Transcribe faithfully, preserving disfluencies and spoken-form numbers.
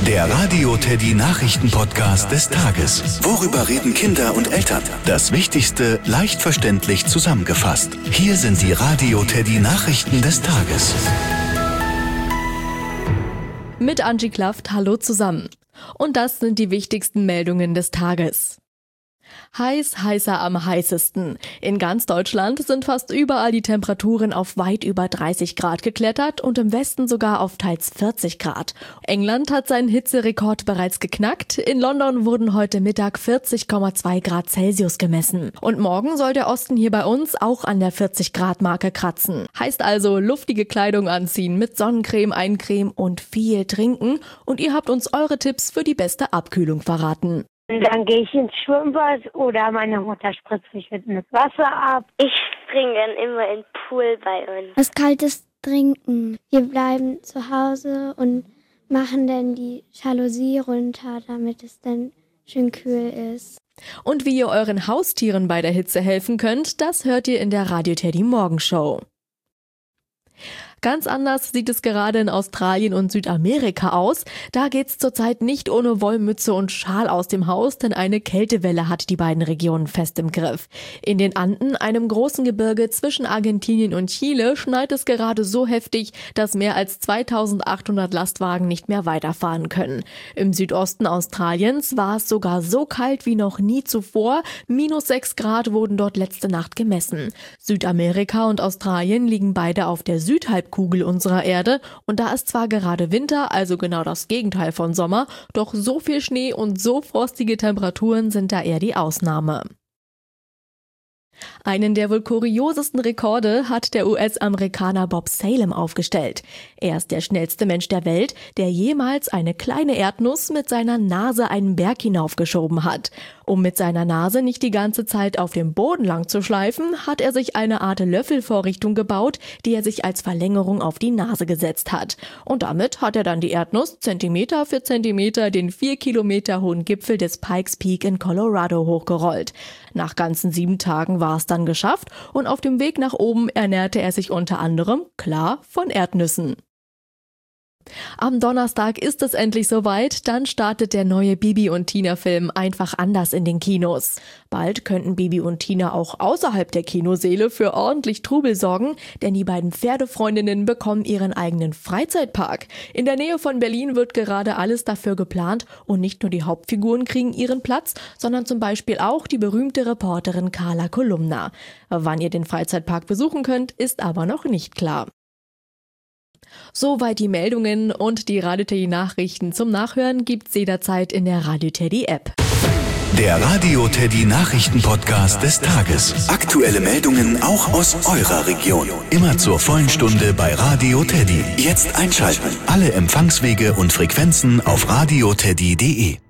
Der Radio Teddy Nachrichten-Podcast des Tages. Worüber reden Kinder und Eltern? Das Wichtigste leicht verständlich zusammengefasst. Hier sind die Radio Teddy Nachrichten des Tages. Mit Angie Klaft, hallo zusammen. Und das sind die wichtigsten Meldungen des Tages. Heiß, heißer am heißesten. In ganz Deutschland sind fast überall die Temperaturen auf weit über dreißig Grad geklettert und im Westen sogar auf teils vierzig Grad. England hat seinen Hitzerekord bereits geknackt. In London wurden heute Mittag vierzig Komma zwei Grad Celsius gemessen. Und morgen soll der Osten hier bei uns auch an der vierzig Grad Marke kratzen. Heißt also luftige Kleidung anziehen, mit Sonnencreme eincremen und viel trinken. Und ihr habt uns eure Tipps für die beste Abkühlung verraten. Dann gehe ich ins Schwimmbad oder meine Mutter spritzt mich mit dem Wasser ab. Ich springe dann immer in den Pool bei uns. Was Kaltes trinken. Wir bleiben zu Hause und machen dann die Jalousie runter, damit es dann schön kühl ist. Und wie ihr euren Haustieren bei der Hitze helfen könnt, das hört ihr in der Radio Teddy Morgenshow. Ganz anders sieht es gerade in Australien und Südamerika aus. Da geht's zurzeit nicht ohne Wollmütze und Schal aus dem Haus, denn eine Kältewelle hat die beiden Regionen fest im Griff. In den Anden, einem großen Gebirge zwischen Argentinien und Chile, schneit es gerade so heftig, dass mehr als zweitausendachthundert Lastwagen nicht mehr weiterfahren können. Im Südosten Australiens war es sogar so kalt wie noch nie zuvor. Minus sechs Grad wurden dort letzte Nacht gemessen. Südamerika und Australien liegen beide auf der Südhalbkugel Kugel unserer Erde und da ist zwar gerade Winter, also genau das Gegenteil von Sommer, doch so viel Schnee und so frostige Temperaturen sind da eher die Ausnahme. Einen der wohl kuriosesten Rekorde hat der U S-Amerikaner Bob Salem aufgestellt. Er ist der schnellste Mensch der Welt, der jemals eine kleine Erdnuss mit seiner Nase einen Berg hinaufgeschoben hat. Um mit seiner Nase nicht die ganze Zeit auf dem Boden lang zu schleifen, hat er sich eine Art Löffelvorrichtung gebaut, die er sich als Verlängerung auf die Nase gesetzt hat. Und damit hat er dann die Erdnuss Zentimeter für Zentimeter den vier Kilometer hohen Gipfel des Pikes Peak in Colorado hochgerollt. Nach ganzen sieben Tagen war es dann geschafft und auf dem Weg nach oben ernährte er sich unter anderem, klar, von Erdnüssen. Am Donnerstag ist es endlich soweit, dann startet der neue Bibi und Tina-Film Einfach anders in den Kinos. Bald könnten Bibi und Tina auch außerhalb der Kinosäle für ordentlich Trubel sorgen, denn die beiden Pferdefreundinnen bekommen ihren eigenen Freizeitpark. In der Nähe von Berlin wird gerade alles dafür geplant und nicht nur die Hauptfiguren kriegen ihren Platz, sondern zum Beispiel auch die berühmte Reporterin Carla Kolumna. Wann ihr den Freizeitpark besuchen könnt, ist aber noch nicht klar. Soweit die Meldungen und die Radio Teddy Nachrichten zum Nachhören gibt's jederzeit in der Radio Teddy App. Der Radio Teddy Nachrichten-Podcast des Tages. Aktuelle Meldungen auch aus eurer Region. Immer zur vollen Stunde bei Radio Teddy. Jetzt einschalten. Alle Empfangswege und Frequenzen auf radio teddy punkt de.